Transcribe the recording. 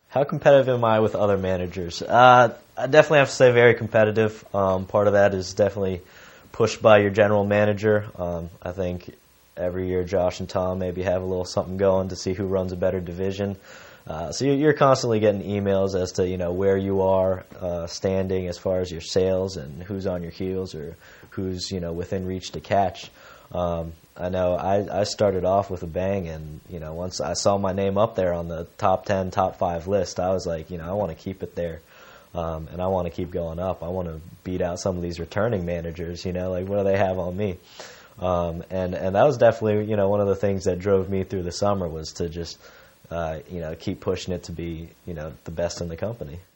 How competitive am I with other managers? I definitely have to say very competitive. Part of that is definitely pushed by your general manager. I think every year Josh and Tom maybe have a little something going to see who runs a better division. So you're constantly getting emails as to where you are standing as far as your sales and who's on your heels or who's within reach to catch. I know I started off with a bang, and once I saw my name up there on the top 10, top 5 list, I was like, I want to keep it there, and I want to keep going up. I want to beat out some of these returning managers. Like what do they have on me? And that was definitely one of the things that drove me through the summer was to just keep pushing it to be the best in the company.